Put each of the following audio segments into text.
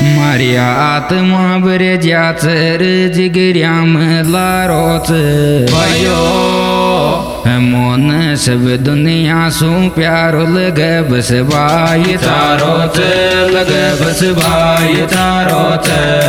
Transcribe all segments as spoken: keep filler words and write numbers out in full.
मारी आत्मा बरे ज्याचर जिगर्याम लारोच भयो मोन सब दुनिया सु प्यारो लगे बस भाई तारोच लगे बस भाई तारोच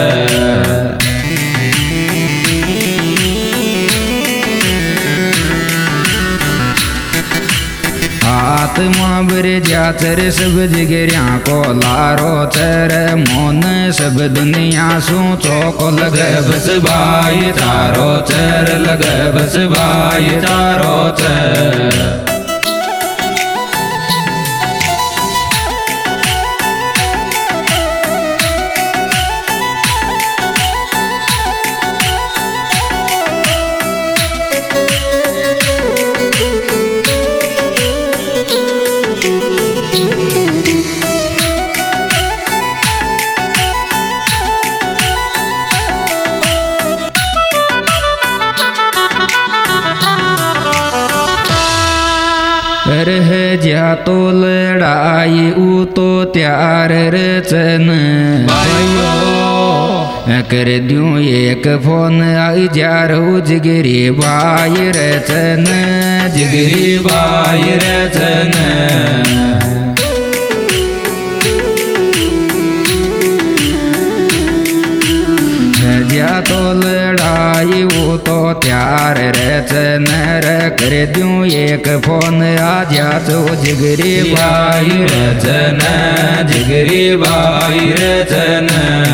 आत्मा बरे जाचर सब जिगर्या को लारो चर मोन सब दुनिया सु चौक लगे बस भाई तारो चर लगे बस भाई तारो चर रह जा तो लड़ाई ऊ तो त्यार रचन कर दूं एक फोन आई जा रो जिगरी भाई रचन जिगरी भाई रचन जा तो लड़ाई वो तो त्यार रचन कर दूं एक फोन आ जा तो जिगरी भाई रचन जिगरी भाई रचन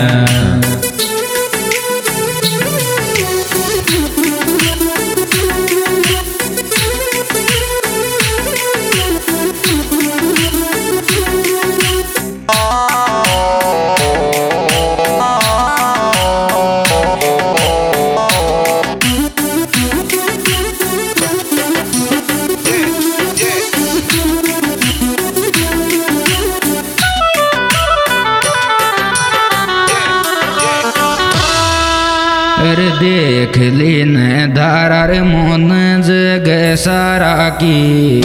देख लीन धारार मोन जग सारा की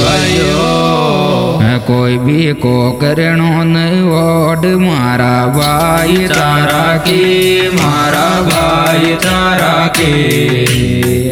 कोई भी को करणो न ओड मारा भाई तारा की मारा भाई तारा की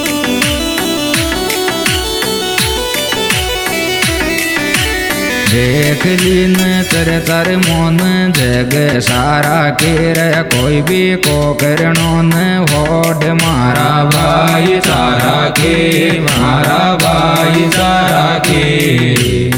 देख लीन तर तर मोन जग सारा केर कोई भी को करणो न होड मारा भाई तारा के मारा भाई तारा के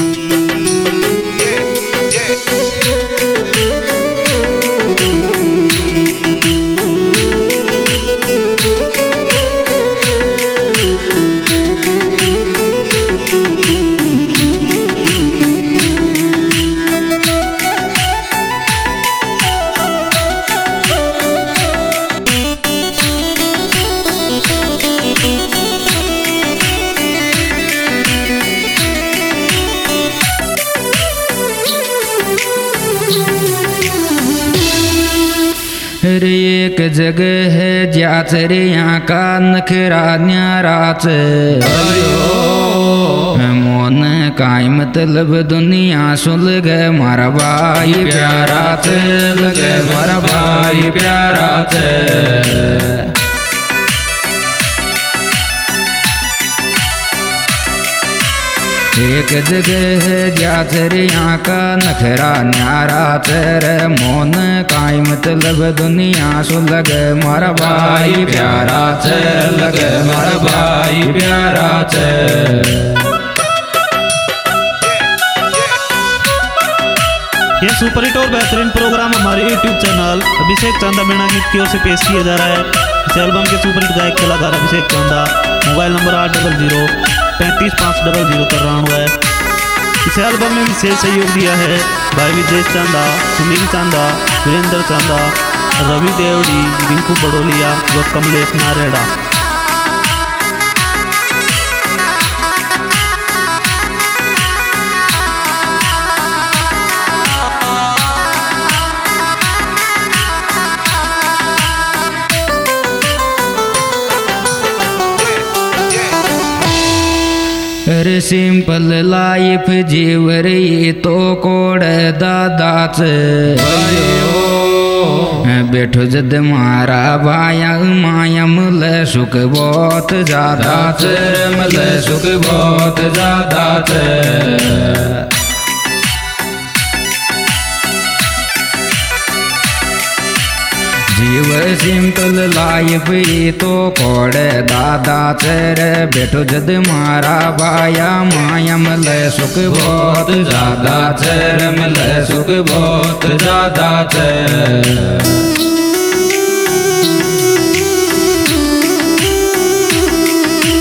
एक जगह है जाचर यहाँ का नखरा न्याराच मोन काई मतलब दुनिया सुन लगे मारा भाई प्यारा लगे मारा भाई प्यारा एक जगह है जाचर यहाँ का नखरा न्यारा चर मोन काई मतलब दुनिया सु लगे मारा भाई प्यारा चर लगे मारा भाई प्यारा चर। यह सुपर हिट और बेहतरीन प्रोग्राम हमारे यूट्यूब चैनल अभिषेक चांदा मीणा गीत की ओर से पेश किया जा रहा है। इस एल्बम के सुपर हिट गायक कलाकार अभिषेक चांदा, मोबाइल नंबर आठ डबल जीरो पैंतीस पाँच डबल जीरो तिरानवे है। इस एल्बम में विशेष सहयोग दिया है भाई विजय चांदा, सुनील चांदा, वीरेंद्र चांदा, रवि देवड़ी, रिंकू बड़ोलिया व कमलेश नारेड़ा। अरे सिंपल लाइफ जीवर ये तो कोड दादाच बैठो जद मारा भाया माया मिले सुख बहुत ज्यादा तेरे मिले सुख बहुत ज्यादा तेरे जीव सिंपल लाइफ तो कोड़े दादा तेरे बैठो जद मारा भाया माया मिले सुख बहुत ज्यादा तेरे मिले सुख बहुत ज्यादा तेरे